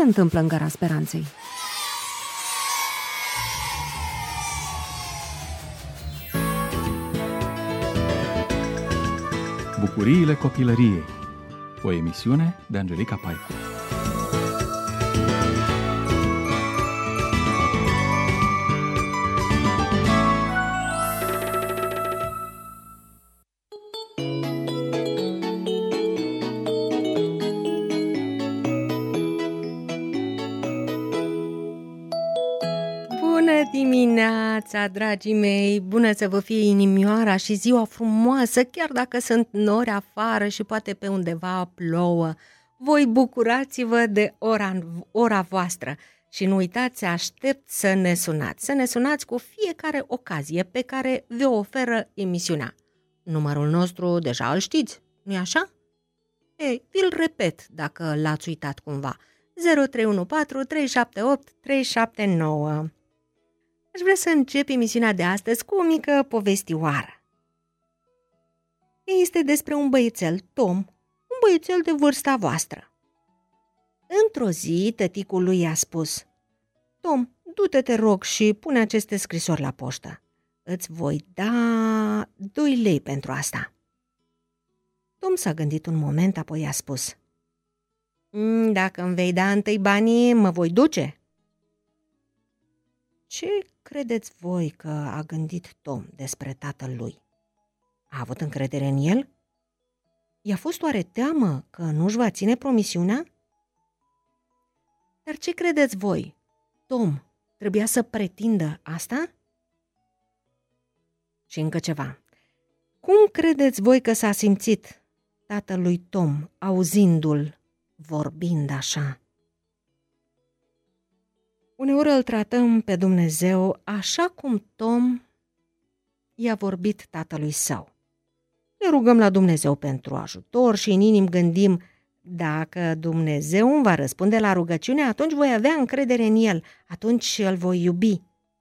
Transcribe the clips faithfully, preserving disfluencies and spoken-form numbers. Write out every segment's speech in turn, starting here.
se întâmplă în Gara Speranței? Bucuriile copilăriei. O emisiune de Angelica Paicu. Bună dimineața, dragii mei! Bună să vă fie inimioara și ziua frumoasă, chiar dacă sunt nori afară și poate pe undeva plouă. Voi bucurați-vă de ora, ora voastră și nu uitați, aștept să ne sunați. Să ne sunați cu fiecare ocazie pe care vă oferă emisiunea. Numărul nostru deja îl știți, nu-i așa? Ei, vi-l repet dacă l-ați uitat cumva. zero trei unu patru trei șapte opt trei șapte nouă. Aș vrea să încep emisiunea de astăzi cu o mică povestioară. Este despre un băiețel, Tom, un băiețel de vârsta voastră. Într-o zi, tăticul lui i-a spus: Tom, du-te, te rog, și pune aceste scrisori la poștă. Îți voi da doi lei pentru asta. Tom s-a gândit un moment, apoi a spus: Dacă îmi vei da întâi banii, mă voi duce. Ce credeți voi că a gândit Tom despre tatăl lui? A avut încredere în el? I-a fost oare teamă că nu-și va ține promisiunea? Dar ce credeți voi? Tom trebuia să pretindă asta? Și încă ceva. Cum credeți voi că s-a simțit tatăl lui Tom auzindu-l vorbind așa? Uneori îl tratăm pe Dumnezeu așa cum Tom i-a vorbit tatălui său. Ne rugăm la Dumnezeu pentru ajutor și în inim gândim: dacă Dumnezeu îmi va răspunde la rugăciune, atunci voi avea încredere în El, atunci îl voi iubi.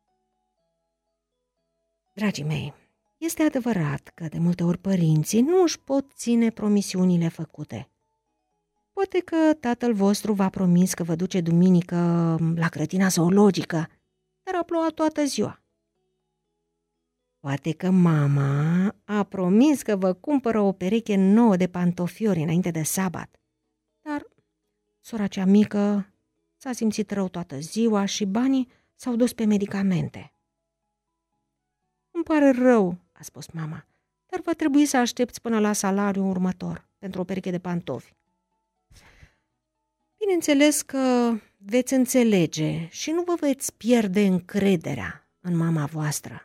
Dragii mei, este adevărat că de multe ori părinții nu își pot ține promisiunile făcute. Poate că tatăl vostru v-a promis că vă duce duminică la grădina zoologică, dar a plouat toată ziua. Poate că mama a promis că vă cumpără o pereche nouă de pantofiori înainte de sabat, dar sora cea mică s-a simțit rău toată ziua și banii s-au dus pe medicamente. Îmi pare rău, a spus mama, dar va trebui să aștepți până la salariul următor pentru o pereche de pantofi. Bineînțeles că veți înțelege și nu vă veți pierde încrederea în mama voastră.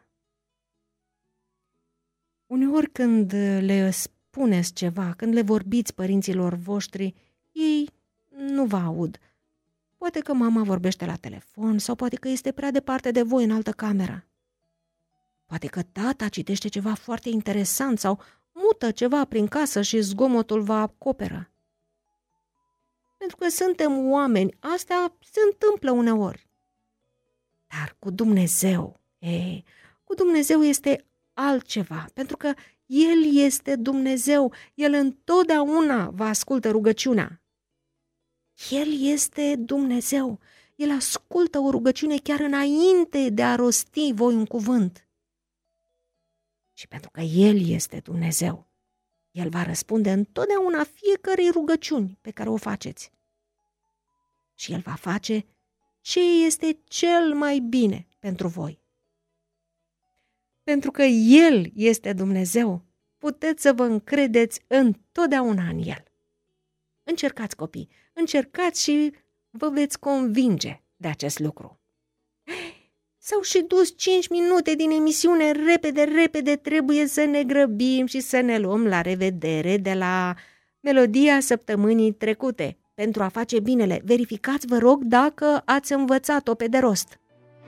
Uneori când le spuneți ceva, când le vorbiți părinților voștri, ei nu vă aud. Poate că mama vorbește la telefon sau poate că este prea departe de voi în altă cameră. Poate că tata citește ceva foarte interesant sau mută ceva prin casă și zgomotul vă acoperă. Pentru că suntem oameni, astea se întâmplă uneori. Dar cu Dumnezeu, ei, cu Dumnezeu este altceva, pentru că El este Dumnezeu, El întotdeauna vă ascultă rugăciunea. El este Dumnezeu, El ascultă o rugăciune chiar înainte de a rosti voi un cuvânt. Și pentru că El este Dumnezeu, El va răspunde întotdeauna fiecărei rugăciuni pe care o faceți. Și El va face ce este cel mai bine pentru voi. Pentru că El este Dumnezeu, puteți să vă încredeți întotdeauna în El. Încercați, copii, încercați și vă veți convinge de acest lucru. S-au și dus cinci minute din emisiune, repede, repede, trebuie să ne grăbim și să ne luăm la revedere de la melodia săptămânii trecute. Pentru a face binele, verificați, vă rog, dacă ați învățat-o pe de rost.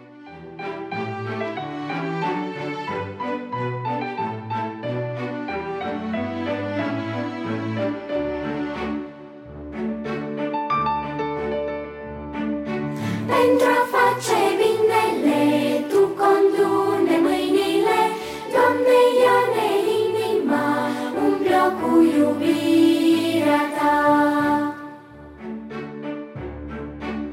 Pentru a face binele, Tu condu-ne mâinile, Doamne, ia-ne inima, umple-o cu iubirea Ta.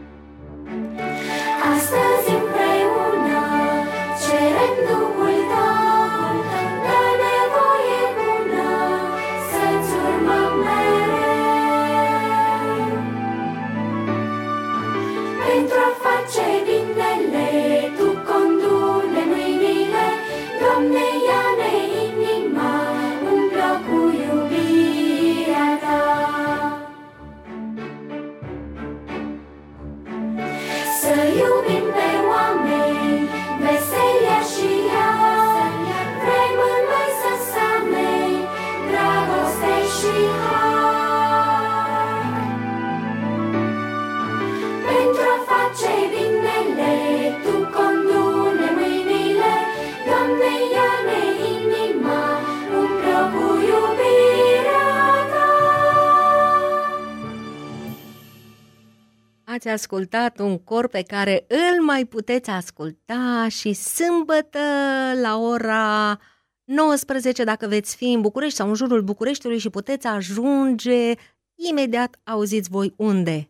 Ați ascultat un cor pe care îl mai puteți asculta și sâmbătă la ora nouăsprezece, dacă veți fi în București sau în jurul Bucureștiului și puteți ajunge, imediat auziți voi unde.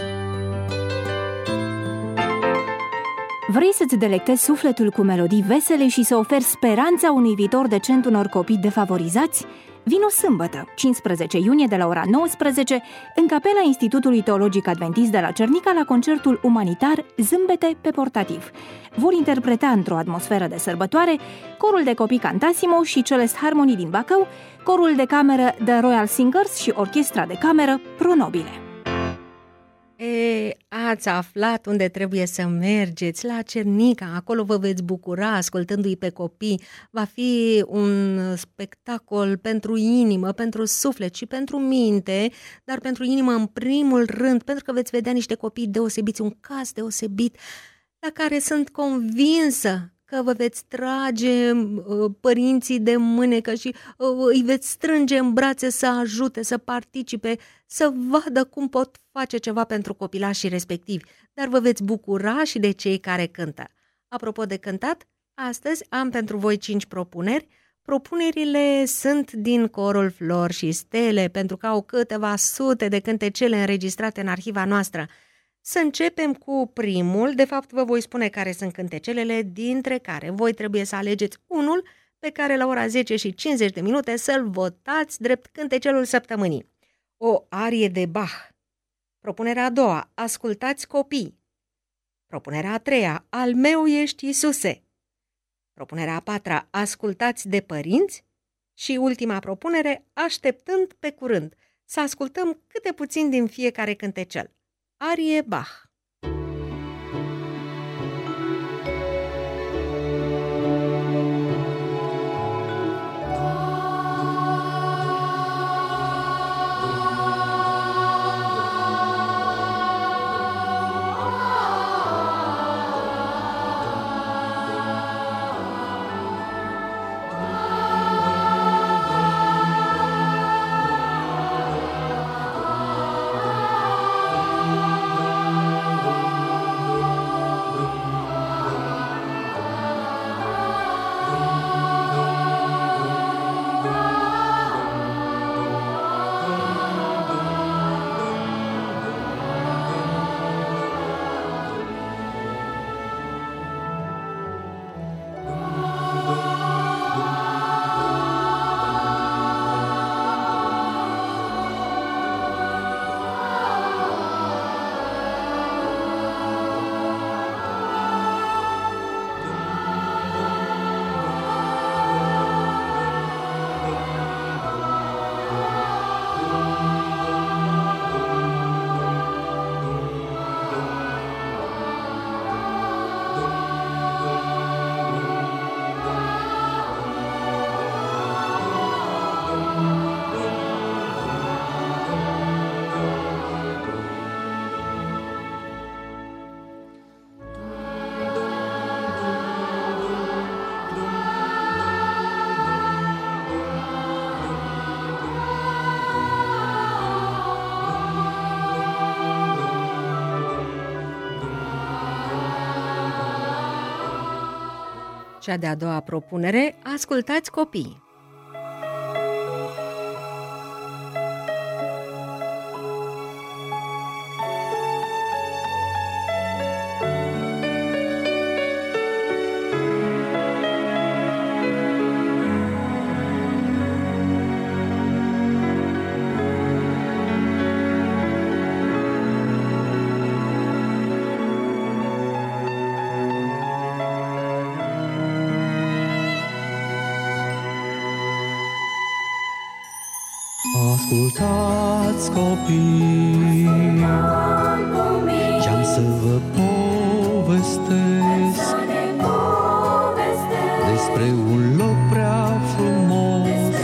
Vrei să-ți delectezi sufletul cu melodii vesele și să oferi speranța unui viitor decent unor copii defavorizați? Vino sâmbătă, cincisprezece iunie, de la ora nouăsprezece, în capela Institutului Teologic Adventist de la Cernica, la concertul umanitar Zâmbete pe portativ. Vor interpreta într-o atmosferă de sărbătoare corul de copii Cantassimo și Celest Harmony din Bacău, corul de cameră The Royal Singers și orchestra de cameră Pronobile. E, ați aflat unde trebuie să mergeți, la Cernica, acolo vă veți bucura ascultându-i pe copii. Va fi un spectacol pentru inimă, pentru suflet și pentru minte, dar pentru inimă în primul rând, pentru că veți vedea niște copii deosebiți, un caz deosebit, la care sunt convinsă că vă veți trage uh, părinții de mânecă și uh, îi veți strânge în brațe să ajute, să participe, să vadă cum pot face ceva pentru copilașii respectivi, dar vă veți bucura și de cei care cântă. Apropo de cântat, astăzi am pentru voi cinci propuneri. Propunerile sunt din corul Flori și Stele, pentru că au câteva sute de cântecele înregistrate în arhiva noastră. Să începem cu primul, de fapt vă voi spune care sunt cântecelele, dintre care voi trebuie să alegeți unul pe care la ora zece și cincizeci de minute să-l votați drept cântecelul săptămânii. O arie de Bach. Propunerea a doua, Ascultați copii. Propunerea a treia, Al meu ești Iisuse. Propunerea a patra, Ascultați de părinți. Și ultima propunere, Așteptând pe curând. Să ascultăm câte puțin din fiecare cântecel. Arie Bach. Cea de-a doua propunere, Ascultați copii. Ascultați copii, ce-am să vă povestesc despre un loc prea frumos,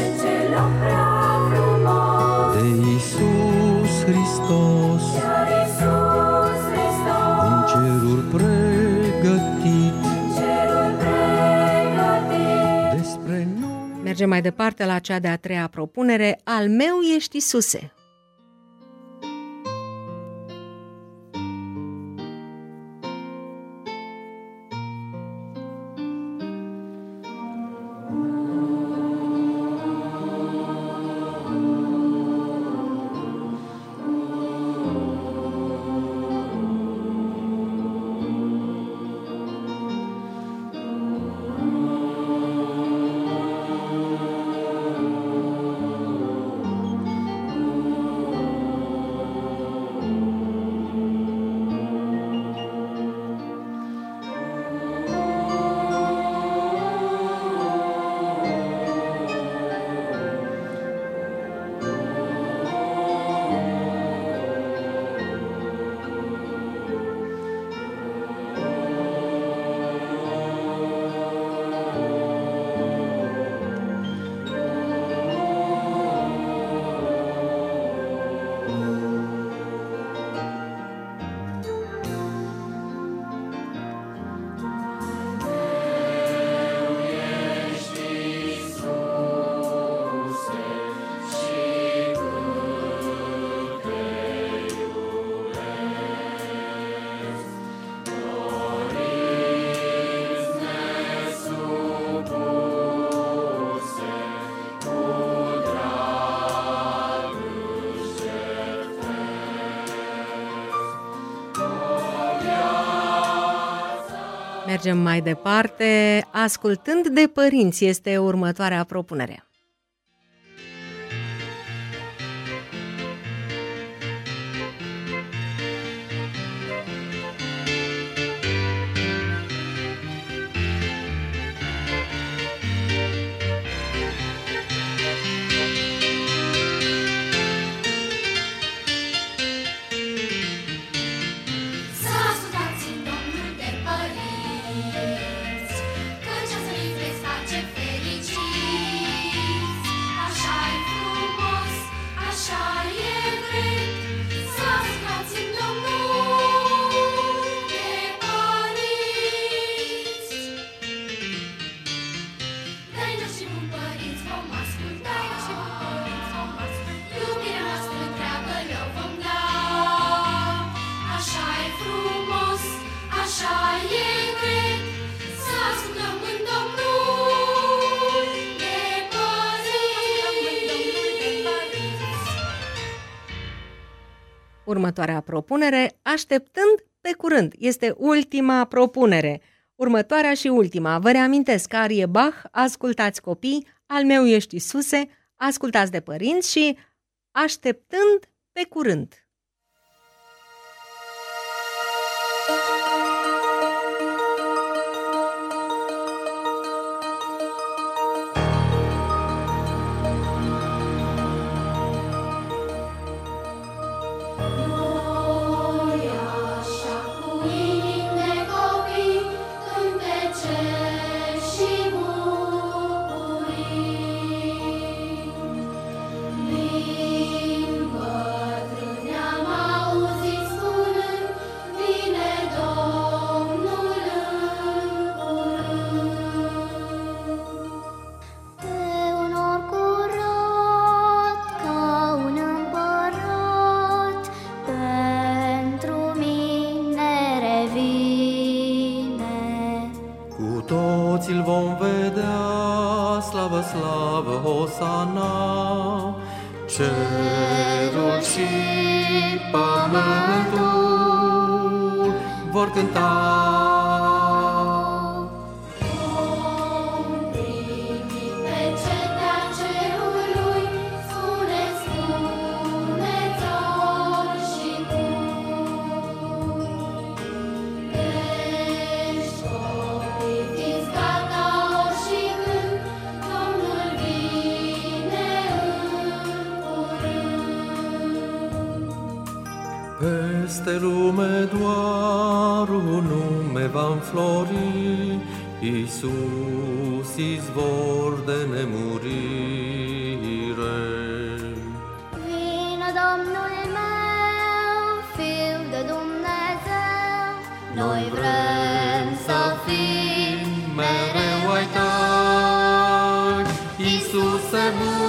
de Iisus Hristos, în ceruri pregătit despre noi. Mergem mai departe la cea de-a treia propunere, Al meu ești Iisuse. Mergem mai departe. Ascultând de părinți este următoarea propunere. Următoarea propunere, așteptând pe curând, este ultima propunere. Următoarea și ultima. Vă reamintesc, arie Bach, ascultați copii, al meu ești Iisuse, ascultați de părinți și așteptând pe curând. Toți-l vom vedea, slavă, slavă, Hosana, cerul și pământul vor cânta. Peste lume doar un nume va înflori, Iisus, izvor de nemurire. Vină Domnul meu, Fiul de Dumnezeu, noi vrem să fim mereu ai tăi, Iisuse bun.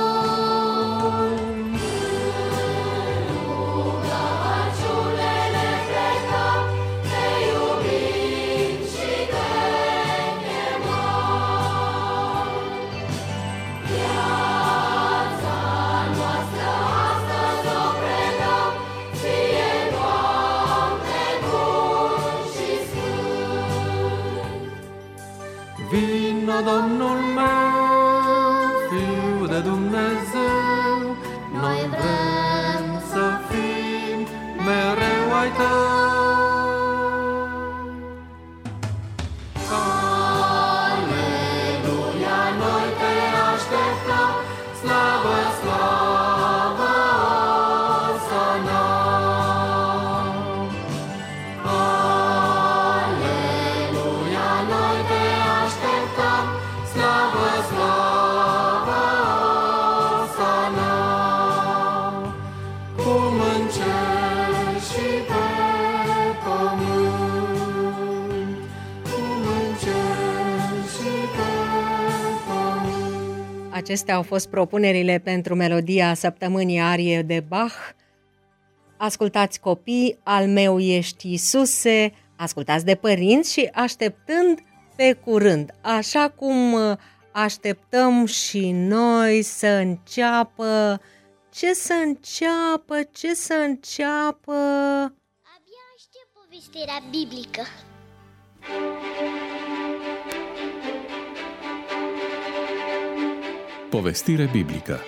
Vină Domnul meu, Fiul de Dumnezeu, noi vrem să fim mereu ai tăi. Aleluia, noi te așteptăm, slavă, slavă, Osana. Aleluia, noi te așteptăm, slavă, slavă, Osana. Cum în cer și pe pământ, cum în cer și pe pământ. Acestea au fost propunerile pentru melodia săptămânii arie de Bach. Ascultați copii, al meu ești Iisuse, ascultați de părinți și așteptând pe curând, așa cum așteptăm și noi să înceapă, ce să înceapă, ce să înceapă. Abia aștept povestirea biblică. Povestire biblică.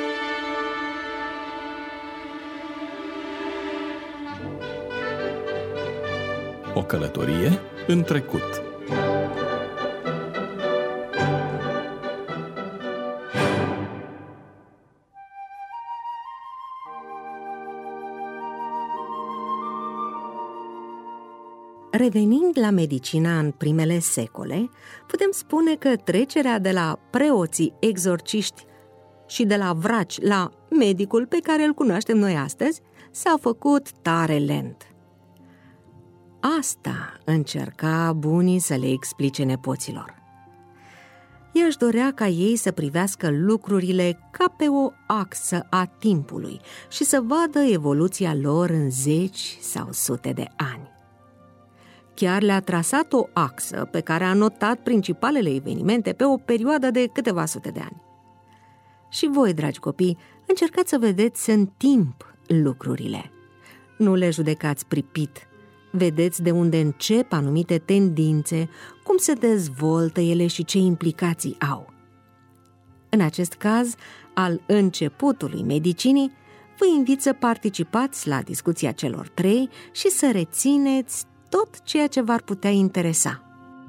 O călătorie în trecut. Revenind la medicina în primele secole, putem spune că trecerea de la preoții exorciști și de la vraci la medicul pe care îl cunoaștem noi astăzi s-a făcut tare lent. Asta încerca bunii să le explice nepoților. Ea își dorea ca ei să privească lucrurile ca pe o axă a timpului și să vadă evoluția lor în zeci sau sute de ani. Chiar le-a trasat o axă pe care a notat principalele evenimente pe o perioadă de câteva sute de ani. Și voi, dragi copii, încercați să vedeți în timp lucrurile. Nu le judecați pripit. Vedeți de unde încep anumite tendințe, cum se dezvoltă ele și ce implicații au. În acest caz, al începutului medicinii, vă invit să participați la discuția celor trei și să rețineți tot ceea ce v-ar putea interesa.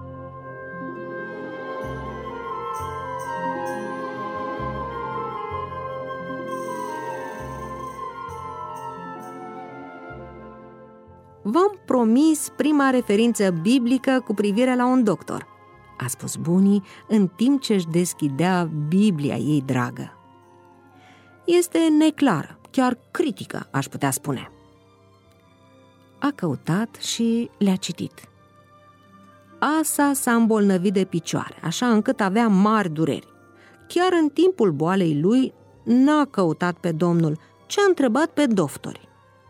V-am promis prima referință biblică cu privire la un doctor, a spus bunii în timp ce își deschidea Biblia ei dragă. Este neclară, chiar critică, aș putea spune. A căutat și le-a citit. Asa s-a îmbolnăvit de picioare, așa încât avea mari dureri. Chiar în timpul boalei lui n-a căutat pe Domnul, ci a întrebat pe doctori.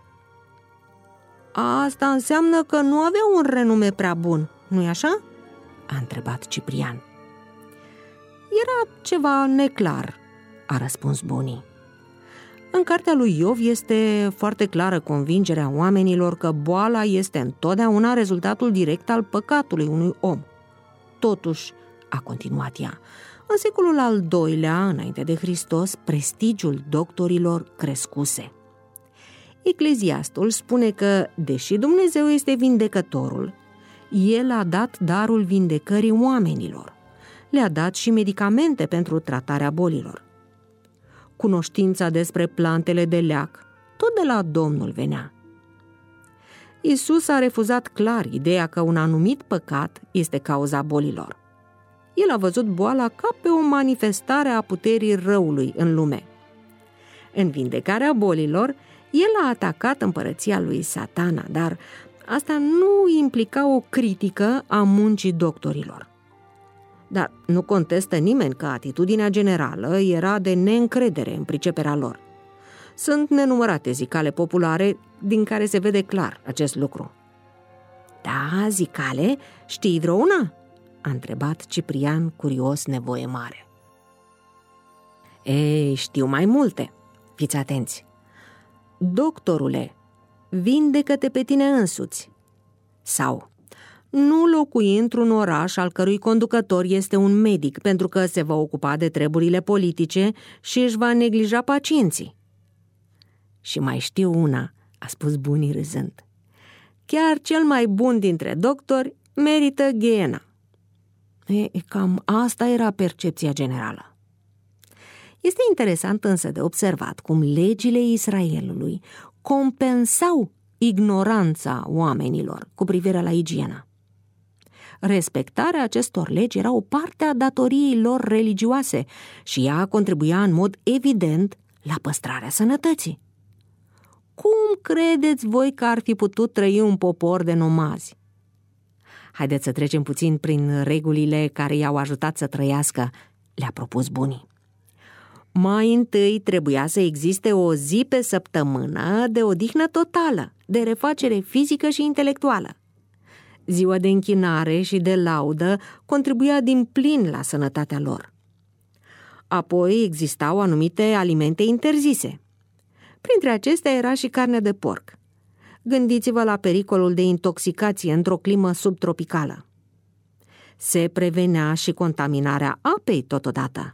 Asta înseamnă că nu avea un renume prea bun, nu-i așa? A întrebat Ciprian. Era ceva neclar, a răspuns bunii. În cartea lui Iov este foarte clară convingerea oamenilor că boala este întotdeauna rezultatul direct al păcatului unui om. Totuși, a continuat ea, în secolul al doilea, înainte de Hristos, prestigiul doctorilor crescuse. Ecleziastul spune că, deși Dumnezeu este vindecătorul, El a dat darul vindecării oamenilor. Le-a dat și medicamente pentru tratarea bolilor. Cunoștința despre plantele de leac, tot de la Domnul venea. Iisus a refuzat clar ideea că un anumit păcat este cauza bolilor. El a văzut boala ca pe o manifestare a puterii răului în lume. În vindecarea bolilor, el a atacat împărăția lui Satana, dar asta nu implica o critică a muncii doctorilor. Dar nu contestă nimeni că atitudinea generală era de neîncredere în priceperea lor. Sunt nenumărate zicale populare din care se vede clar acest lucru. Da, zicale? Știi vreo una? A întrebat Ciprian, curios, nevoie mare. Ei, știu mai multe. Fiți atenți. Doctorule, vindecă-te pe tine însuți. Sau, nu locui într-un oraș al cărui conducător este un medic pentru că se va ocupa de treburile politice și își va neglija pacienții. Și mai știu una, a spus bunii râzând. Chiar cel mai bun dintre doctori merită ghiena. E, cam asta era percepția generală. Este interesant însă de observat cum legile Israelului compensau ignoranța oamenilor cu privire la igienă. Respectarea acestor legi era o parte a datoriei lor religioase și ea contribuia în mod evident la păstrarea sănătății. Cum credeți voi că ar fi putut trăi un popor de nomazi? Haideți să trecem puțin prin regulile care i-au ajutat să trăiască, le-a propus bunii. Mai întâi trebuia să existe o zi pe săptămână de odihnă totală, de refacere fizică și intelectuală. Ziua de închinare și de laudă contribuia din plin la sănătatea lor. Apoi existau anumite alimente interzise. Printre acestea era și carnea de porc. Gândiți-vă la pericolul de intoxicație într-o climă subtropicală. Se prevenea și contaminarea apei totodată.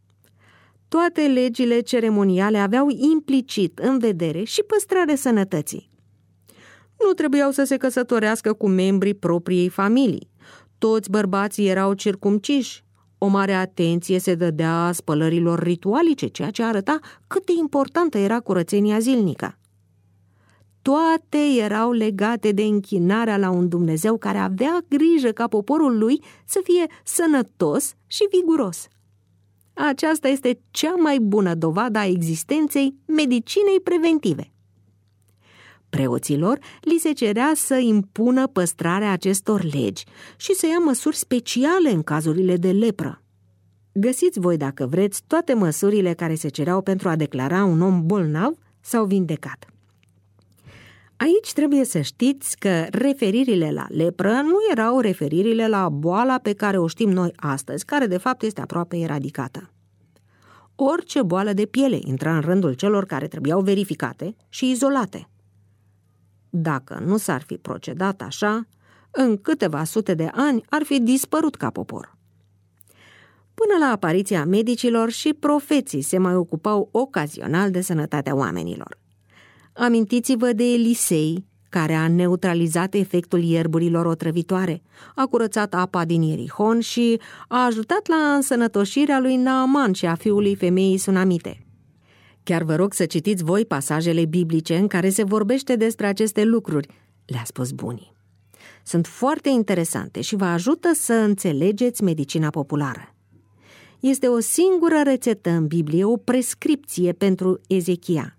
Toate legile ceremoniale aveau implicit în vedere și păstrarea sănătății. Nu trebuiau să se căsătorească cu membrii propriei familii. Toți bărbații erau circumciși. O mare atenție se dădea spălărilor ritualice, ceea ce arăta cât de importantă era curățenia zilnică. Toate erau legate de închinarea la un Dumnezeu care avea grijă ca poporul lui să fie sănătos și viguros. Aceasta este cea mai bună dovadă a existenței medicinei preventive. Preoților li se cerea să impună păstrarea acestor legi și să ia măsuri speciale în cazurile de lepră. Găsiți voi, dacă vreți, toate măsurile care se cereau pentru a declara un om bolnav sau vindecat. Aici trebuie să știți că referirile la lepră nu erau referirile la boala pe care o știm noi astăzi, care de fapt este aproape eradicată. Orice boală de piele intra în rândul celor care trebuiau verificate și izolate. Dacă nu s-ar fi procedat așa, în câteva sute de ani ar fi dispărut ca popor. Până la apariția medicilor, și profeții se mai ocupau ocazional de sănătatea oamenilor. Amintiți-vă de Elisei, care a neutralizat efectul ierburilor otrăvitoare, a curățat apa din Ierihon și a ajutat la însănătoșirea lui Naaman și a fiului femeii sunamite. Chiar vă rog să citiți voi pasajele biblice în care se vorbește despre aceste lucruri, le-a spus bunii. Sunt foarte interesante și vă ajută să înțelegeți medicina populară. Este o singură rețetă în Biblie, o prescripție pentru Ezechia.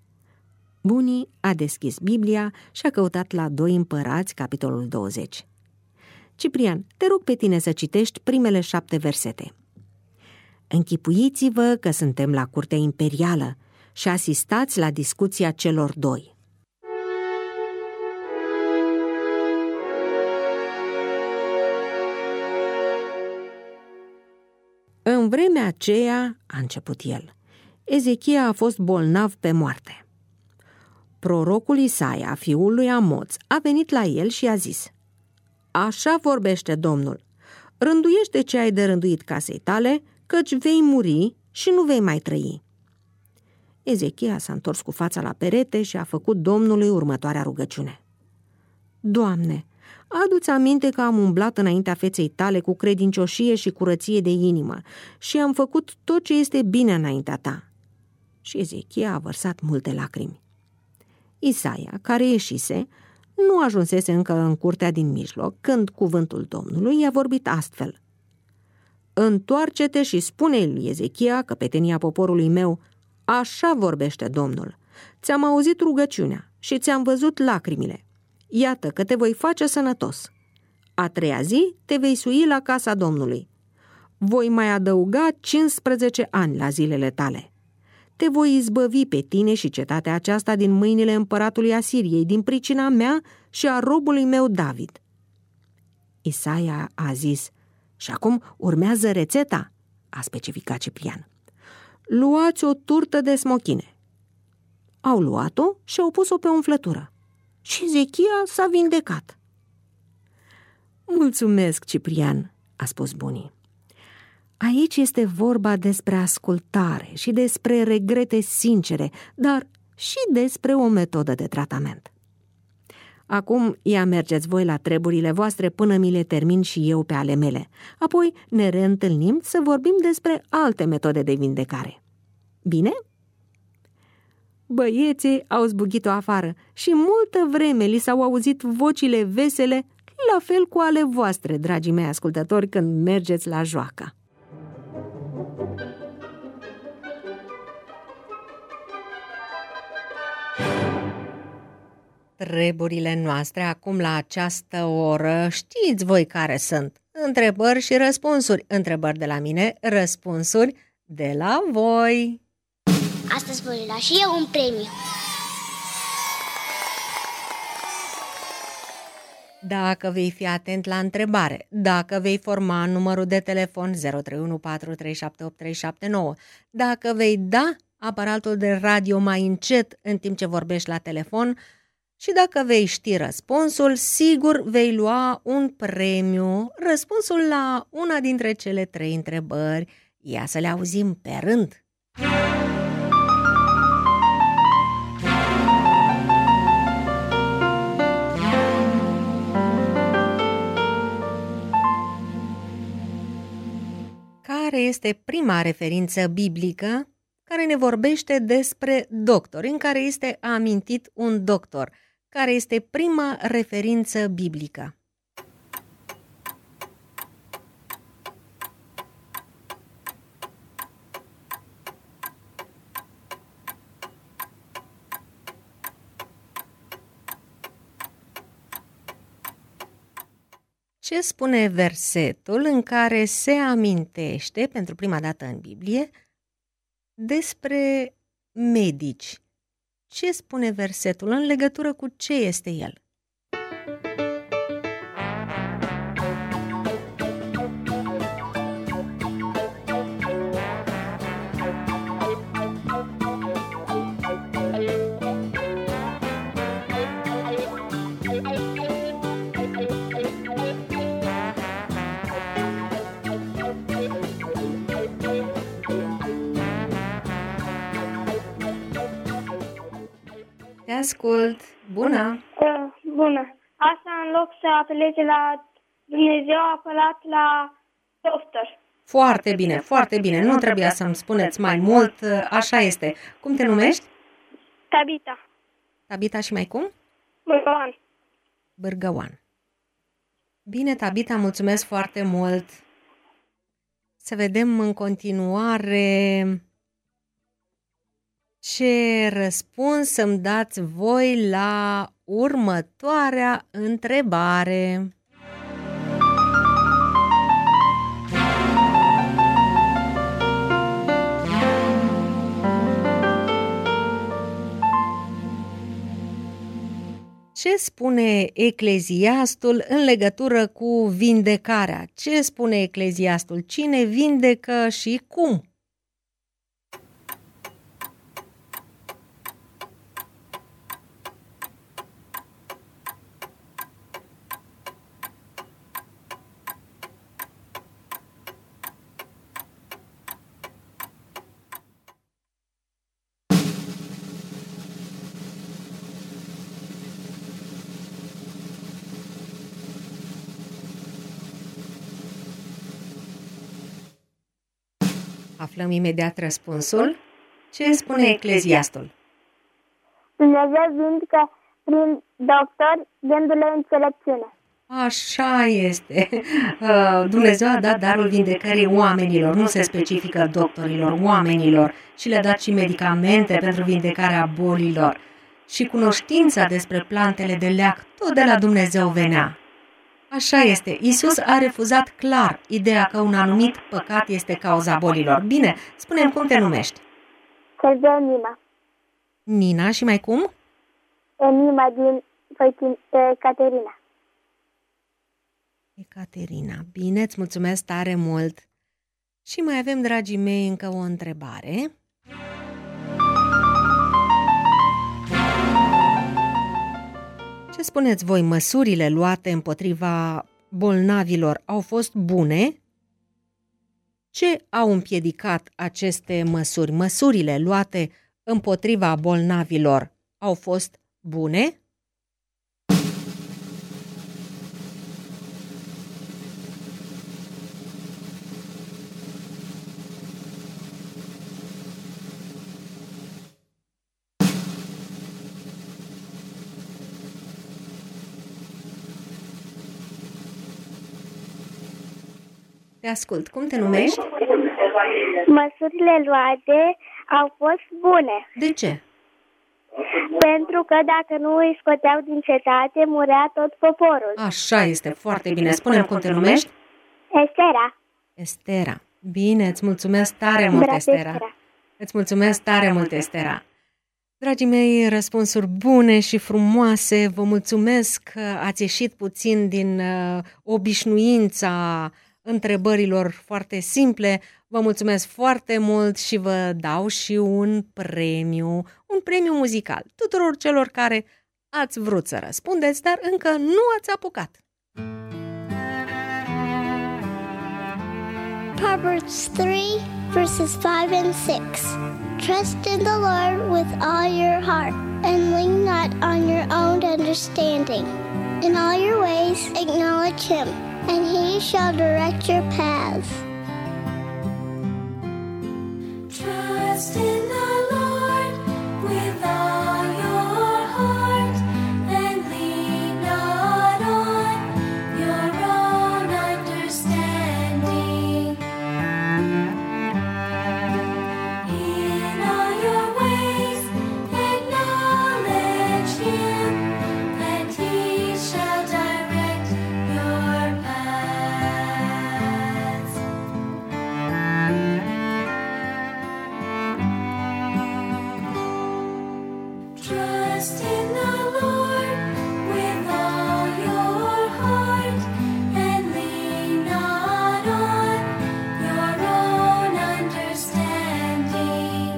Bunii a deschis Biblia și a căutat la doi Împărați, capitolul douăzeci. Ciprian, te rog pe tine să citești primele șapte versete. Închipuiți-vă că suntem la curtea imperială și asistați la discuția celor doi. În vremea aceea, a început el, Ezechia a fost bolnav pe moarte. Prorocul Isaia, fiul lui Amoț, a venit la el și a zis: Așa vorbește Domnul, rânduiește ce ai de rânduit casei tale, căci vei muri și nu vei mai trăi. Ezechia s-a întors cu fața la perete și a făcut Domnului următoarea rugăciune. Doamne, adu-ți aminte că am umblat înaintea feței tale cu credincioșie și curăție de inimă și am făcut tot ce este bine înaintea ta. Și Ezechia a vărsat multe lacrimi. Isaia, care ieșise, nu ajunsese încă în curtea din mijloc, când cuvântul Domnului i-a vorbit astfel: Întoarce-te și spune-i lui Ezechia, căpetenia poporului meu, așa vorbește Domnul. Ți-am auzit rugăciunea și ți-am văzut lacrimile. Iată că te voi face sănătos. A treia zi te vei sui la casa Domnului. Voi mai adăuga cincisprezece ani la zilele tale. Te voi izbăvi pe tine și cetatea aceasta din mâinile împăratului Asiriei, din pricina mea și a robului meu David. Isaia a zis: Și acum urmează rețeta, a specificat Ciprian. Luați o turtă de smochine. Au luat-o și au pus-o pe umflătură. Și Ezechia s-a vindecat. Mulțumesc, Ciprian, a spus bunii. Aici este vorba despre ascultare și despre regrete sincere, dar și despre o metodă de tratament. Acum ia mergeți voi la treburile voastre până mi le termin și eu pe ale mele. Apoi ne reîntâlnim să vorbim despre alte metode de vindecare. Bine? Băieții au zbugit-o afară și multă vreme li s-au auzit vocile vesele, la fel cu ale voastre, dragii mei ascultători, când mergeți la joacă. Treburile noastre acum la această oră, știți voi care sunt. Întrebări și răspunsuri. Întrebări de la mine, răspunsuri de la voi. Astăzi voi lua și eu un premiu. Dacă vei fi atent la întrebare, dacă vei forma numărul de telefon zero trei unu patru trei șapte opt trei șapte nouă, dacă vei da aparatul de radio mai încet în timp ce vorbești la telefon Și dacă vei ști răspunsul, sigur vei lua un premiu, răspunsul la una dintre cele trei întrebări. Ia să le auzim pe rând. Care este prima referință biblică care ne vorbește despre doctor, în care este amintit un doctor? Care este prima referință biblică? Ce spune versetul în care se amintește, pentru prima dată în Biblie, despre medici? Ce spune versetul în legătură cu ce este el? Te ascult. Bună! Uh, bună! Asta în loc să apeleze la Dumnezeu, a apelat la doctor. Foarte bine, foarte bine. Nu trebuia să-mi spuneți mai mult. Așa este. Cum te numești? Tabita. Tabita și mai cum? Bârgăoan. Bârgăoan. Bine, Tabita, mulțumesc foarte mult. Să vedem în continuare ce răspuns îmi dați voi la următoarea întrebare. Ce spune Ecleziastul în legătură cu vindecarea? Ce spune Ecleziastul? Cine vindecă și cum? Aflăm imediat răspunsul. Ce spune Ecleziastul? Dumnezeu vindecă prin doctor, dându-le înțelepciune. Așa este. Dumnezeu a dat darul vindecării oamenilor, nu se specifică doctorilor, oamenilor, și le-a dat și medicamente pentru vindecarea bolilor. Și cunoștința despre plantele de leac tot de la Dumnezeu venea. Așa este. Iisus a refuzat clar ideea că un anumit păcat este cauza bolilor. Bine, spune-mi cum te numești. Sergei Nina. Nina și mai cum? Nina din Ecaterina. Ecaterina. Bine, îți mulțumesc tare mult. Și mai avem, dragii mei, încă o întrebare. Ce spuneți voi, măsurile luate împotriva bolnavilor au fost bune? Ce au împiedicat aceste măsuri? Măsurile luate împotriva bolnavilor au fost bune? Te ascult. Cum te numești? Măsurile luate au fost bune. De ce? Pentru că dacă nu îi scoteau din cetate, murea tot poporul. Așa este, foarte bine. Spune-mi cum te numești? Estera. Estera. Bine, îți mulțumesc tare mult, Bravo, Estera. Estera. Îți mulțumesc tare mult, Estera. Dragii mei, răspunsuri bune și frumoase. Vă mulțumesc că ați ieșit puțin din uh, obișnuința întrebărilor foarte simple. Vă mulțumesc foarte mult și vă dau și un premiu, un premiu muzical tuturor celor care Ați vrut să răspundeți, dar încă nu ați apucat. Proverbs three, verses five and six. Trust in the Lord with all your heart, and lean not on your own understanding. In all your ways acknowledge him, and he shall direct your paths. Trust in the Lord with all your heart, and lean not on your own understanding. In all your ways acknowledge him, and he shall direct your paths. Trust in the Lord with all your heart, and lean not on your own understanding.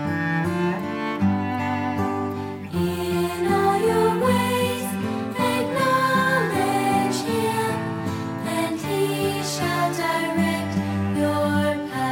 In all your ways acknowledge him, and he shall direct your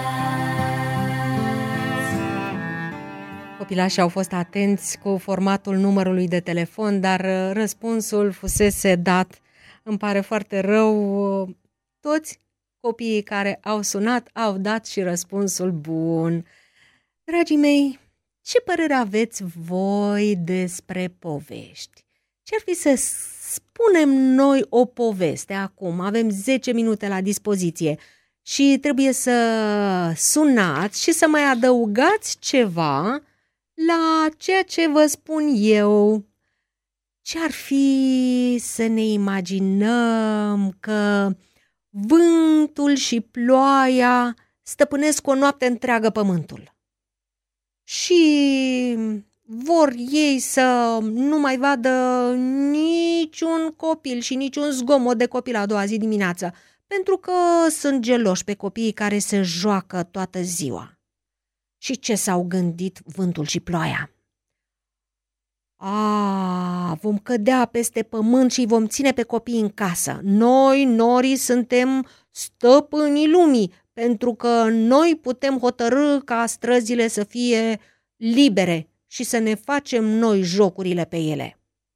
paths. Copilașii au fost atenți cu formatul numărului de telefon, dar uh, răspunsul fusese dat. Îmi pare foarte rău. uh, Toți copiii care au sunat au dat și răspunsul bun. Dragii mei, ce părere aveți voi despre povești? Ce-ar fi să spunem noi o poveste acum? Avem zece minute la dispoziție și trebuie să sunați și să mai adăugați ceva la ceea ce vă spun eu. Ce-ar fi să ne imaginăm că vântul și ploaia stăpânesc o noapte întreagă pământul și vor ei să nu mai vadă niciun copil și niciun zgomot de copil a doua zi dimineață, pentru că sunt geloși pe copiii care se joacă toată ziua. Și ce s-au gândit vântul și ploaia? A, vom cădea peste pământ și vom ține pe copii în casă. Noi, norii, suntem stăpânii lumii, pentru că noi putem hotărî ca străzile să fie libere și să ne facem noi jocurile pe ele.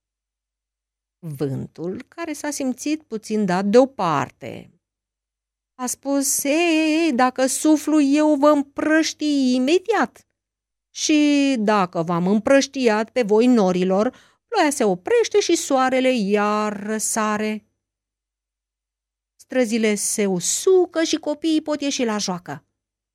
Vântul, care s-a simțit puțin dat deoparte, a spus: ei, dacă suflu eu vă împrăștii imediat. Și dacă v-am împrăștiat pe voi norilor, ploaia se oprește și soarele iar răsare. Străzile se usucă și copiii pot ieși la joacă.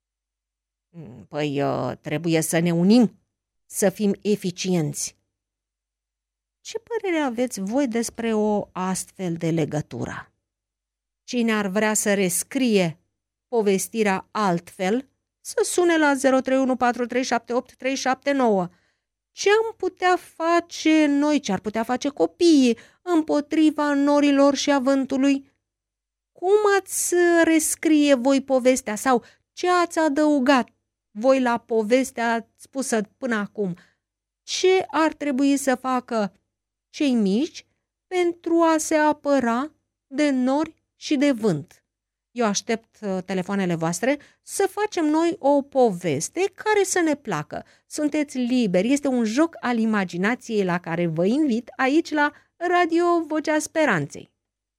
Păi trebuie să ne unim, să fim eficienți. Ce părere aveți voi despre o astfel de legătură? Cine ar vrea să rescrie povestirea altfel, să sune la zero trei unu patru trei șapte opt trei șapte nouă. Ce am putea face noi, ce ar putea face copiii împotriva norilor și a vântului? Cum ați rescrie voi povestea sau ce ați adăugat voi la povestea spusă până acum? Ce ar trebui să facă cei mici pentru a se apăra de nori și de vânt? Eu aștept telefoanele voastre să facem noi o poveste care să ne placă. Sunteți liberi, este un joc al imaginației la care vă invit aici la Radio Vocea Speranței.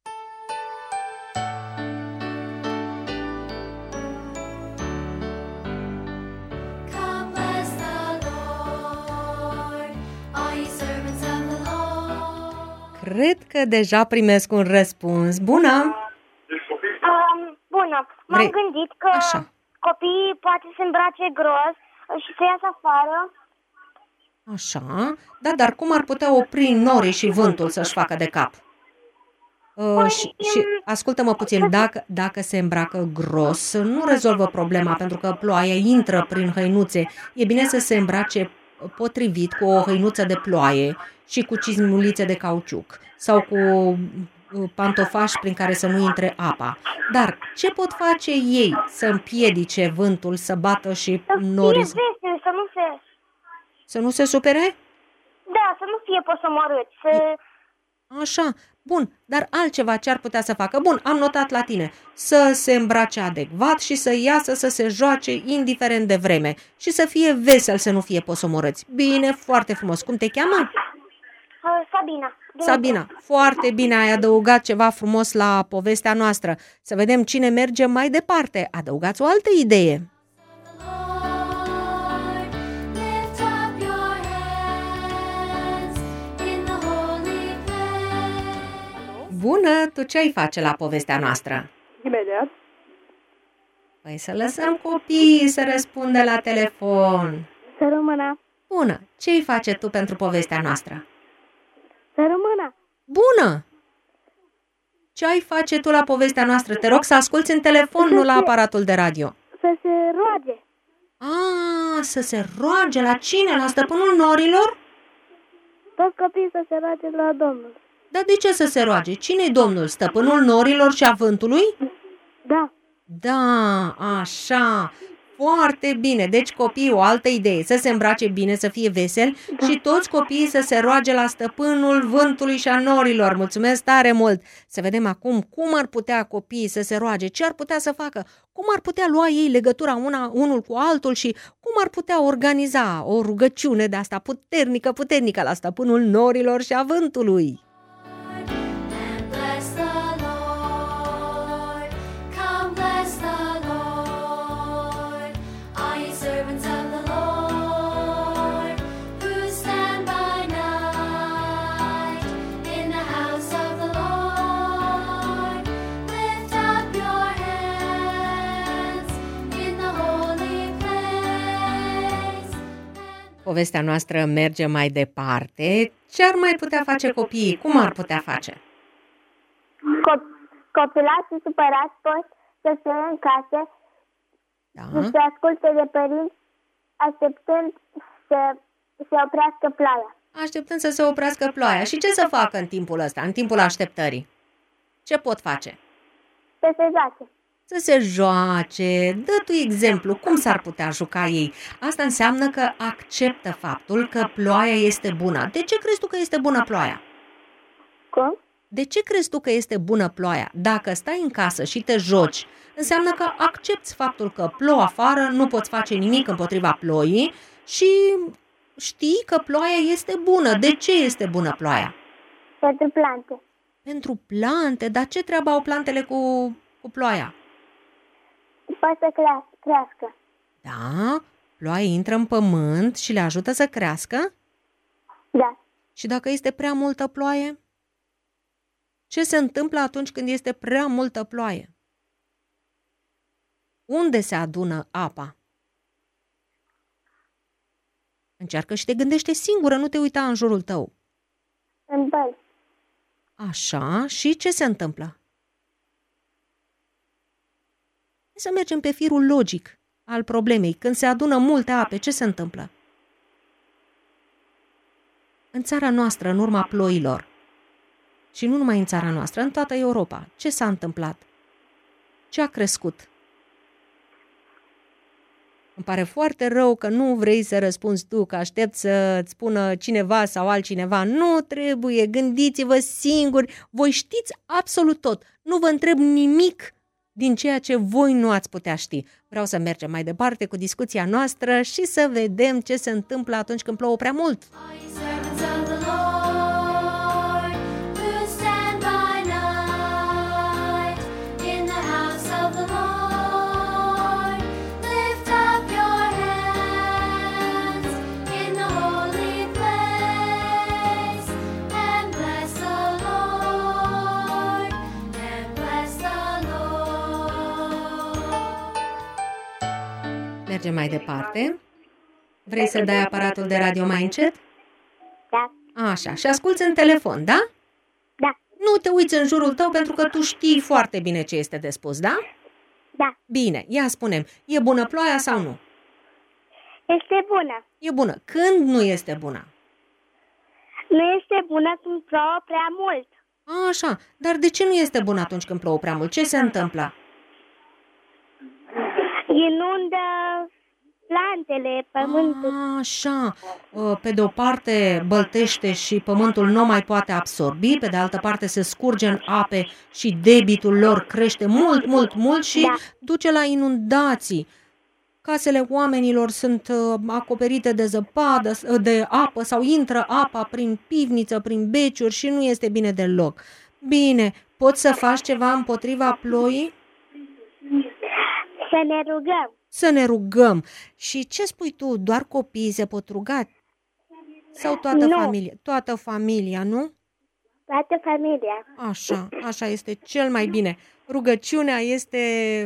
Cred că deja primesc un răspuns. Bună! Um, bună, m-am Vrei? gândit că Așa. copiii poate se îmbrace gros și să iasă afară. Așa, da, dar cum ar putea opri norii și vântul să-și facă de cap? Uh, și, și ascultă-mă puțin, dacă, dacă se îmbracă gros, nu rezolvă problema, pentru că ploaia intră prin hăinuțe. E bine să se îmbrace potrivit, cu o hăinuță de ploaie și cu cizmulițe de cauciuc sau cu pantofași prin care să nu intre apa. Dar ce pot face ei să împiedice vântul să bată și norii? Să, să nu se... Să nu se supere? Da, să nu fie posomorâți, să... Așa, bun, dar altceva ce ar putea să facă? Bun, am notat la tine. Să se îmbrace adecvat și să iasă să se joace indiferent de vreme. Și să fie vesel, să nu fie posomorâți. Bine, foarte frumos. Cum te cheamă? Uh, Sabina. Sabina, foarte bine, ai adăugat ceva frumos la povestea noastră. Să vedem cine merge mai departe. Adăugați o altă idee. Lord, lift up your hands in the holy place. Bună, tu ce ai face la povestea noastră? Imediat. Păi să lăsăm copiii să răspundă la telefon. Să rămână. Bună, ce ai face tu pentru povestea noastră? Să rămână. Bună! Ce ai face tu la povestea noastră? Te rog să asculți în telefon, nu la aparatul de radio. Să se roage. Ah, să se roage la cine? La stăpânul norilor? Toți copiii să se roage la Domnul. Dar de ce să se roage? Cine-i Domnul? Stăpânul norilor și a vântului? Da. Da, așa. Foarte bine. Deci copiii, o altă idee, să se îmbrace bine, să fie veseli da. Și toți copiii să se roage la stăpânul vântului și a norilor. Mulțumesc tare mult! Să vedem acum cum ar putea copiii să se roage, ce ar putea să facă, cum ar putea lua ei legătura una, unul cu altul și cum ar putea organiza o rugăciune de asta puternică, puternică la stăpânul norilor și a vântului. And bless the Lord. Come bless the Lord. All ye servants of the Lord, who stand by night in the house of the Lord. Lift up your hands in the holy place. Povestea noastră merge mai departe. Ce ar mai putea face copiii? Cum ar putea face? Co- copilați și supărați pot să se în case Da? și să asculte de părinți, așteptând să se oprească ploaia. Așteptând să se oprească ploaia. Și ce să facă în timpul ăsta, în timpul așteptării? Ce pot face? Să se joace. Să se joace. Dă tu exemplu, cum s-ar putea juca ei? Asta înseamnă că acceptă faptul că ploaia este bună. De ce crezi tu că este bună ploaia? Cum? De ce crezi tu că este bună ploaia? Dacă stai în casă și te joci, înseamnă că accepți faptul că plouă afară, nu poți face nimic împotriva ploii și știi că ploaia este bună. De ce este bună ploaia? Pentru plante. Pentru plante? Dar ce treabă au plantele cu, cu ploaia? Poate să crea- crească. Da, ploaia intră în pământ și le ajută să crească? Da. Și dacă este prea multă ploaie? Ce se întâmplă atunci când este prea multă ploaie? Unde se adună apa? Încearcă și te gândește singură, nu te uita în jurul tău. În băi. Așa, și ce se întâmplă? Hai să mergem pe firul logic al problemei. Când se adună multe ape, ce se întâmplă? În țara noastră, în urma ploilor, și nu numai în țara noastră, în toată Europa, ce s-a întâmplat? Ce a crescut? Îmi pare foarte rău că nu vrei să răspunzi tu, că aștept să-ți spună cineva sau altcineva. Nu trebuie, gândiți-vă singuri, voi știți absolut tot. Nu vă întreb nimic din ceea ce voi nu ați putea ști. Vreau să mergem mai departe cu discuția noastră și să vedem ce se întâmplă atunci când plouă prea mult. All ye servants of the Lord, who stand by night in the house of the Lord, lift up your hands in the holy place and bless the Lord, and bless the Lord. Mergem mai departe. Vrei să dai aparatul de radio mai încet? Da. Așa, și asculți în telefon, da? Da. Nu te uiți în jurul tău pentru că tu știi foarte bine ce este de spus, da? Da. Bine, ia spunem, e bună ploaia sau nu? Este bună. E bună. Când nu este bună? Nu este bună când plouă prea mult. Așa, dar de ce nu este bună atunci când plouă prea mult? Ce se întâmplă? Inundă plantele, pământul. A, așa, pe de o parte băltește și pământul nu mai poate absorbi, pe de altă parte se scurge în ape și debitul lor crește mult, mult, mult și Da. duce la inundații. Casele oamenilor sunt uh, acoperite de zăpadă, uh, de apă sau intră apa prin pivniță, prin beciuri și nu este bine deloc. Bine, poți să faci ceva împotriva ploii? Să ne rugăm. Să ne rugăm. Și ce spui tu? Doar copiii se pot ruga? Sau toată Nu. familia? Toată familia, nu? Toată familia. Așa, așa este cel mai bine. Rugăciunea este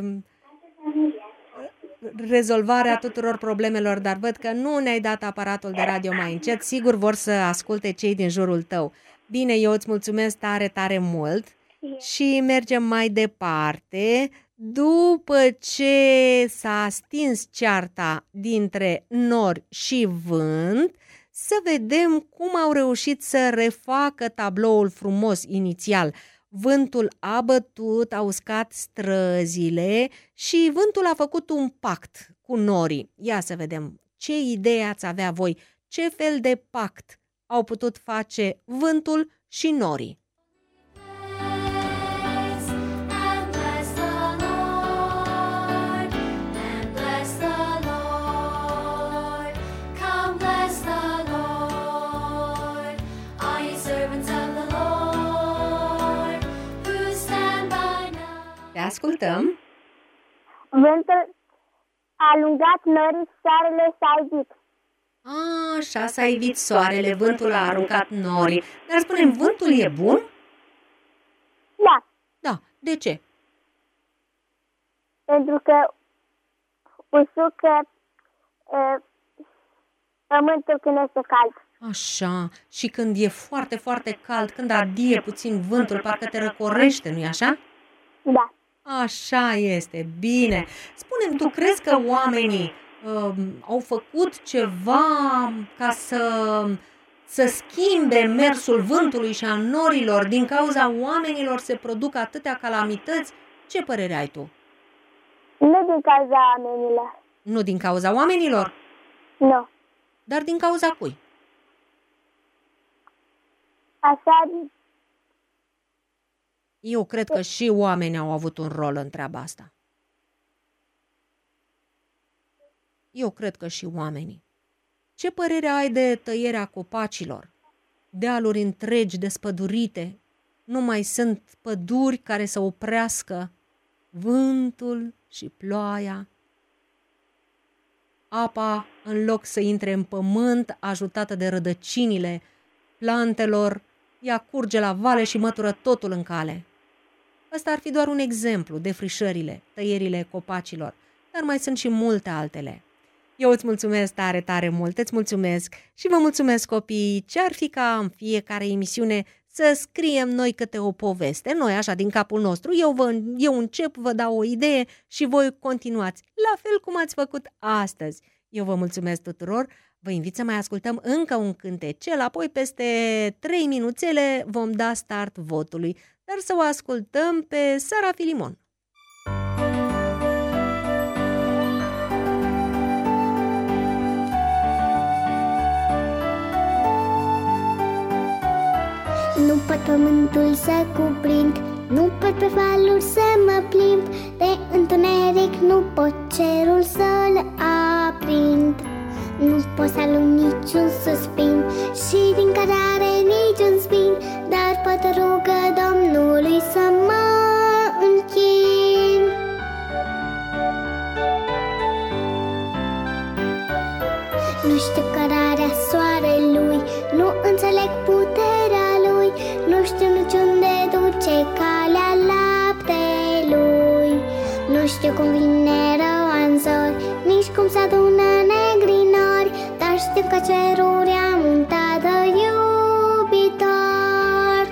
rezolvarea tuturor problemelor, dar văd că nu ne-ai dat aparatul de radio mai încet. Sigur vor să asculte cei din jurul tău. Bine, eu îți mulțumesc tare, tare mult și mergem mai departe. După ce s-a stins cearta dintre nori și vânt, să vedem cum au reușit să refacă tabloul frumos inițial. Vântul a bătut, a uscat străzile și vântul a făcut un pact cu norii. Ia să vedem ce idee ați avea voi, ce fel de pact au putut face vântul și norii. And bless the Lord, and bless the Lord. Come bless the Lord, all you servants of the Lord, who stand by night. Te ascultăm? Vântul a alungat norii, soarele s-a ivit. A, așa s-a ivit soarele, vântul a aruncat norii. Dar spunem, vântul e bun? Da, Da. De ce? pentru că usucă uh, pământul când este cald. Așa. Și când e foarte, foarte cald, când adie puțin vântul, parcă te răcorește, nu-i așa? Da. Așa este, bine. Spune-mi, tu crezi că oamenii uh, au făcut ceva ca să, să schimbe mersul vântului și a norilor? Din cauza oamenilor se produc atâtea calamități? Ce părere ai tu? Nu din cauza oamenilor. Nu din cauza oamenilor, Nu. dar din cauza cui? Așa, Eu cred că și oamenii au avut un rol în treaba asta. Eu cred că și oamenii. Ce părere ai de tăierea copacilor? Dealuri întregi despădurite. Nu mai sunt păduri care să oprească vântul și ploaia. Apa, în loc să intre în pământ, ajutată de rădăcinile plantelor, ea curge la vale și mătură totul în cale. Ăsta ar fi doar un exemplu, defrișările, tăierile copacilor, dar mai sunt și multe altele. Eu îți mulțumesc tare, tare mult, îți mulțumesc și vă mulțumesc, copiii. Ce-ar fi ca în fiecare emisiune să scriem noi câte o poveste, noi așa din capul nostru, eu, vă, eu încep, vă dau o idee și voi continuați, la fel cum ați făcut astăzi. Eu vă mulțumesc tuturor, vă invit să mai ascultăm încă un cântecel, apoi peste trei minuțele vom da start votului, dar să o ascultăm pe Sara Filimon. Nu pot pământul să cuprind, nu pot pe valuri să mă plimb, de întuneric nu pot cerul să-l aprind. Nu pot să alung niciun suspin și din cărare niciun spin, dar pot rugă Domnului să mă închin. Nu știu cărarea soarelui, nu înțeleg puterea lui, nu știu niciunde duce calea laptelui. Nu știu cum vine răua în zori, nici cum se adună negri nori, dar știu că cerul am un tată iubitor.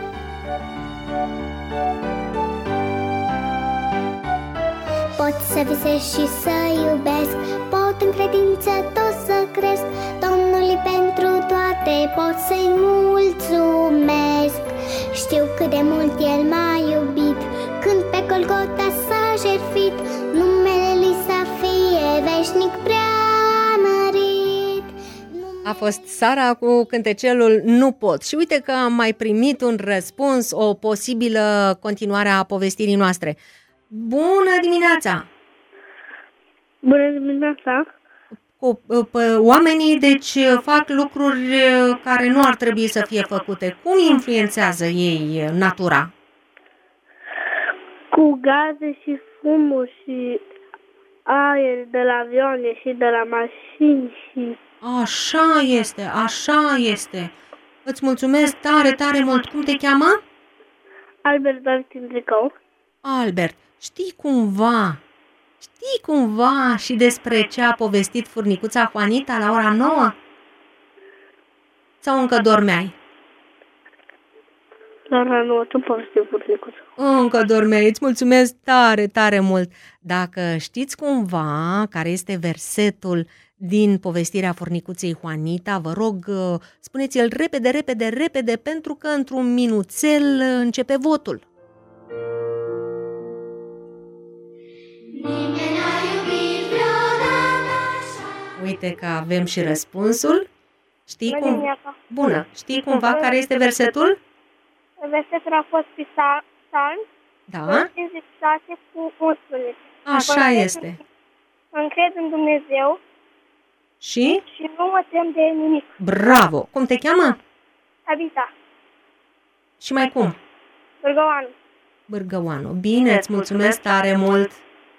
Pot să visez și să iubesc, pot în credință tot să cresc, Domnului pentru toate pot să-i mulțumesc. Știu cât de mult El m-a iubit, când pe Golgota s-a jertfit, numele Lui să fie veșnic prea A fost Sara cu cântecelul Nu pot. Și uite că am mai primit un răspuns, o posibilă continuare a povestirii noastre. Bună dimineața! Bună dimineața! Cu, p- oamenii, deci, fac lucruri care nu ar trebui să fie făcute. Cum influențează ei natura? Cu gaze și fumul și aer de la avioane și de la mașini și... Așa este, așa este. Îți mulțumesc tare, tare mult. Cum te cheamă? Albert Martin Tricou. Albert, știi cumva, știi cumva și despre ce a povestit furnicuța Juanita la ora nouă? Sau încă dormeai? La ora nouă, tu povesti furnicuța. Încă dormeai, îți mulțumesc tare, tare mult. Dacă știți cumva care este versetul din povestirea furnicuței Juanita, vă rog, spuneți-l repede, repede, repede, pentru că într-un minuțel începe votul. Nimeni n-a iubit vreodată așa. Uite că avem și răspunsul. Știi Bună cum... dimineața. Bună. Știi cumva care este versetul? Versetul a fost pe Psa- Psalm Da? cincizeci și șase cu unsprezece. Așa Acolo este. Încred în Dumnezeu Și? și nu mă tem de nimic. Bravo! Cum te cheamă? Tabita, Și mai cum? Bârgăoanu. Bârgăoanu. Bine, îți mulțumesc tare mult!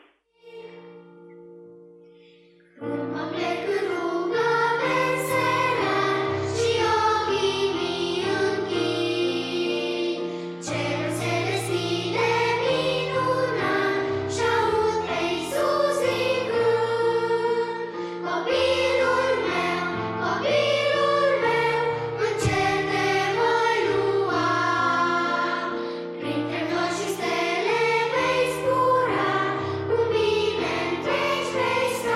Mă plec în rugăciune seara și ochii mi închid. Cerul se deschide minunat și aud pe Iisus zicând: Copilul meu, copilul meu, în cer te voi lua. Printre flori și stele vei zbura, cu mine întregi vei sta.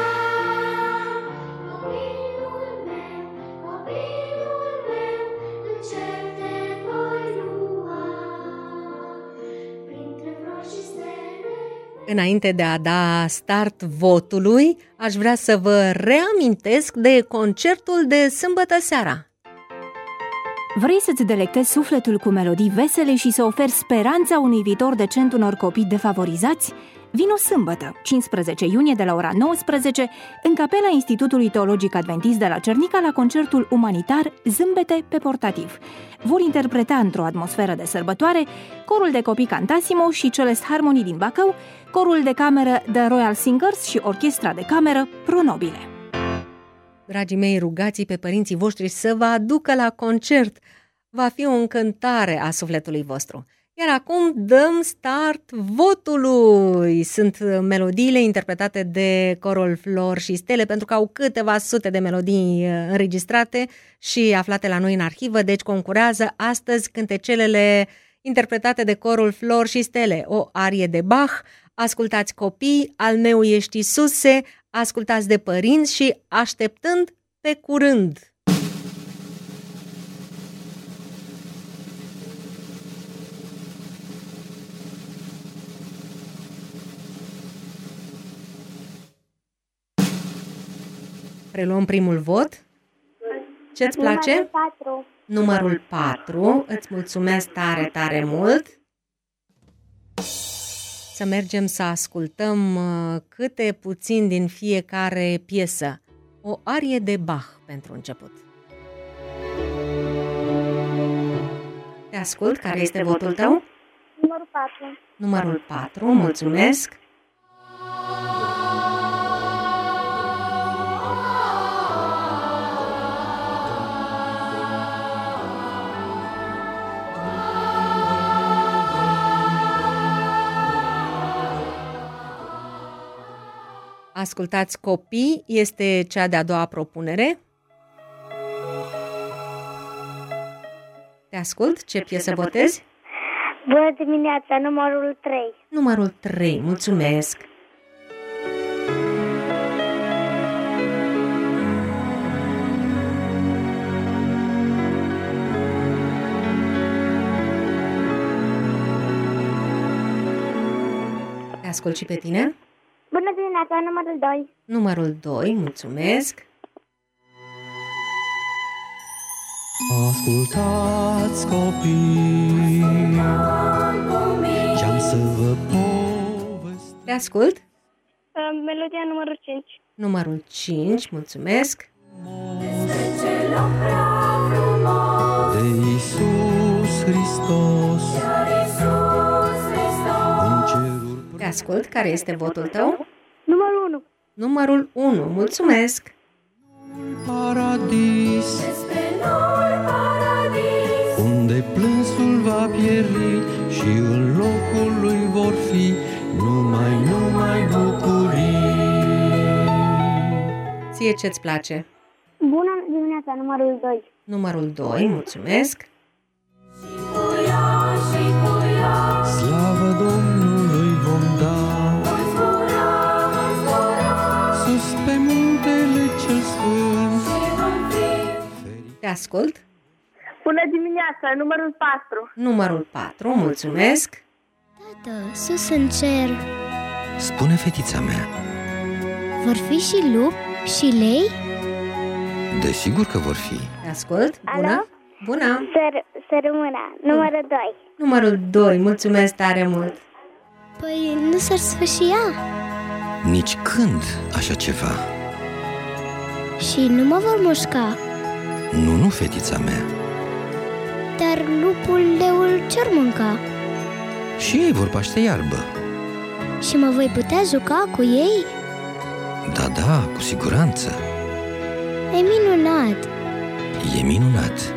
Copilul meu, copilul meu, în cer te voi lua. Printre flori și stele. Înainte de a da start votului, aș vrea să vă reamintesc de concertul de sâmbătă seara. Vrei să-ți delectezi sufletul cu melodii vesele și să oferi speranța unui viitor decent unor copii defavorizați? Vino sâmbătă, cincisprezece iunie, de la ora nouăsprezece, în capela Institutului Teologic Adventist de la Cernica, la concertul umanitar Zâmbete pe portativ. Vor interpreta într-o atmosferă de sărbătoare corul de copii Cantassimo și Celest Harmony din Bacău, corul de cameră The Royal Singers și orchestra de cameră Pronobile. Dragii mei, rugați pe părinții voștri să vă aducă la concert. Va fi o încântare a sufletului vostru. Iar acum dăm start votului. Sunt melodiile interpretate de corul Flori și Stele, pentru că au câteva sute de melodii înregistrate și aflate la noi în arhivă, deci concurează astăzi cântecelele interpretate de corul Flori și Stele. O arie de Bach, ascultați copii, Al meu ești Iisuse, ascultați de părinți și Așteptând pe curând. Preluăm primul vot. Ce-ți place? patru. Numărul patru. Îți mulțumesc tare, tare mult. Să mergem să ascultăm uh, câte puțin din fiecare piesă. O arie de Bach pentru început. Te ascult. Care este votul tău? Numărul patru. Numărul patru. Mulțumesc. Ascultați copii, este cea de-a doua propunere. Te ascult, ce piesă votezi? Bună dimineața, numărul trei. Numărul trei, mulțumesc. Te ascult și pe tine. Bună dimineața, numărul doi. Numărul doi, mulțumesc. Ascultați copii, ce-am să vă povestesc. Te ascult. Melodia numărul cinci. Numărul cinci, mulțumesc. De Iisus Hristos, în ceruri. Te ascult, care este votul tău? Numărul unu. Numărul unu, mulțumesc. Paradis, unde plânsul va pieri și în locul lui vor fi numai, numai bucurii. Ție ce-ți place? Bună dimineața, numărul doi. Numărul doi, mulțumesc. Slavă Domnului vom da, sus pe muntele cel sfânt. Te ascult. Bună dimineața, numărul patru. Numărul patru, mulțumesc. Tată, sus în cer, Spune, fetița mea, vor fi și lupi și lei? desigur că vor fi. Te ascult. Bună. Alo? Bună. Să rămână, numărul doi. Numărul doi, mulțumesc tare mult. Păi nu s-ar sfârși ea Nici când așa ceva. și nu mă vor mușca. Nu, nu, fetița mea. Dar lupul, leul ce-ar mânca? Și ei vor paște iarbă. Și mă voi putea juca cu ei? Da, da, cu siguranță. E minunat! E minunat.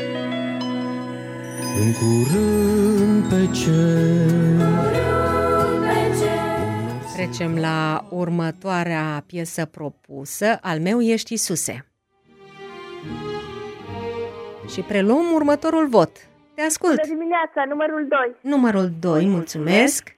În curând pe cer. Trecem la următoarea piesă propusă, Al meu ești Iisuse. Și preluăm următorul vot. Te ascult. Bună dimineața, numărul doi. Numărul doi, mulțumesc.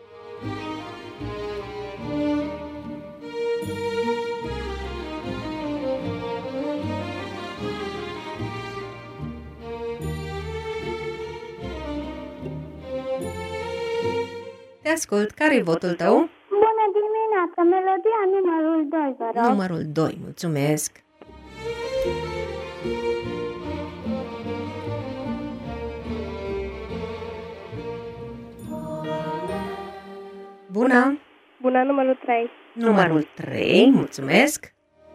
Te ascult. Care-i votul tău? Bună dimineața, melodia numărul doi, vă rog. Numărul doi, mulțumesc. Bună. Bună, numărul trei. Numărul trei, mulțumesc.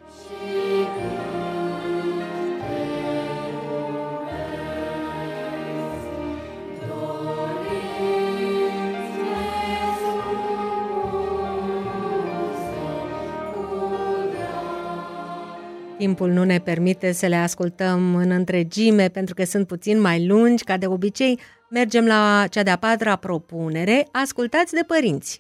Timpul nu ne permite să le ascultăm în întregime pentru că sunt puțin mai lungi. Ca de obicei, mergem la cea de-a patra propunere, Ascultați de părinți.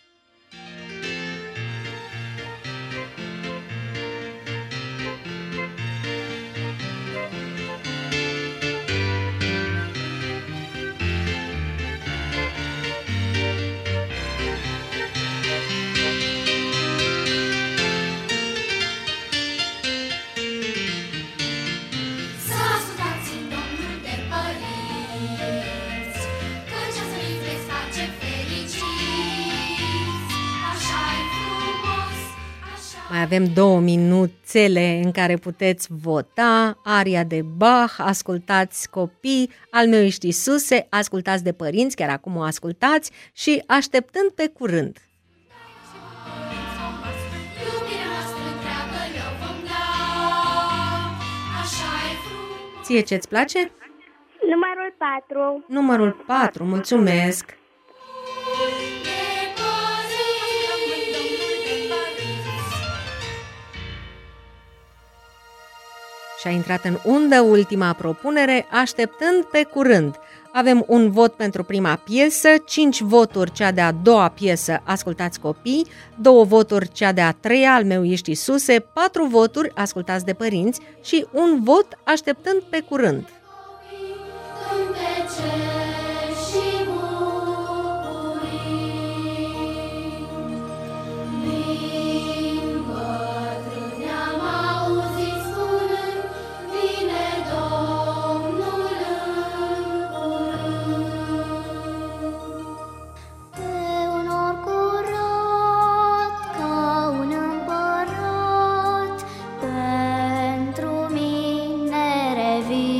Mai avem două minuțele în care puteți vota. Aria de Bach, Ascultați copii, Al meu ești Iisuse, Ascultați de părinți, chiar acum o ascultați, și Așteptând pe curând. Ție ce-ți place? Numărul patru. Numărul patru, mulțumesc. Și a intrat în undă ultima propunere, Așteptând pe curând. Avem un vot pentru prima piesă, cinci voturi cea de-a doua piesă, Ascultați copii, două voturi cea de-a treia, Al meu ești Iisuse, patru voturi, Ascultați de părinți și un vot, Așteptând pe curând. Pentru mine revii.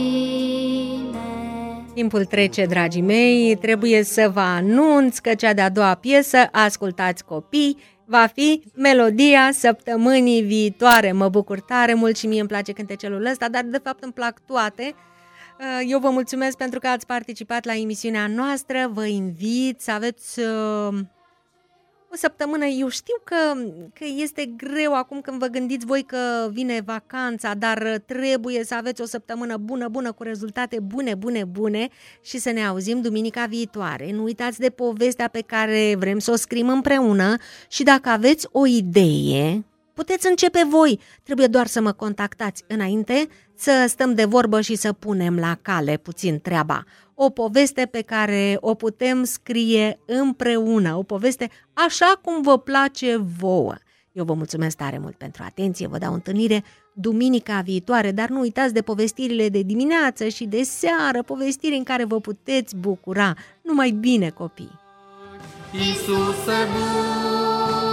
Timpul trece, dragii mei, trebuie să vă anunț că cea de-a doua piesă, ascultați copii, va fi melodia săptămânii viitoare. Mă bucur tare mult și mie îmi place cântecelul ăsta, dar de fapt îmi plac toate. Eu vă mulțumesc pentru că ați participat la emisiunea noastră, vă invit să aveți uh, o săptămână. Eu știu că, că este greu acum când vă gândiți voi că vine vacanța, dar trebuie să aveți o săptămână bună, bună, cu rezultate bune, bune, bune și să ne auzim duminica viitoare. Nu uitați de povestea pe care vrem să o scriem împreună și dacă aveți o idee, puteți începe voi. Trebuie doar să mă contactați înainte să stăm de vorbă și să punem la cale puțin treaba. O poveste pe care o putem scrie împreună, o poveste așa cum vă place vouă. Eu vă mulțumesc tare mult pentru atenție, vă dau întâlnire duminica viitoare, dar nu uitați de povestirile de dimineață și de seară, povestiri în care vă puteți bucura. Numai bine, copii! Iisuse bun!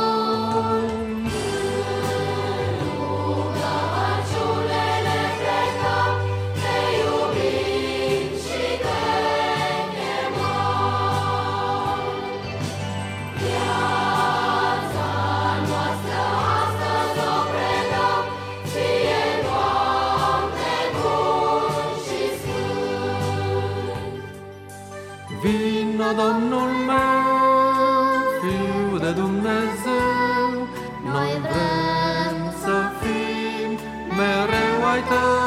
Vină Domnul meu, Fiul de Dumnezeu, noi vrem să fim mereu ai Tăi.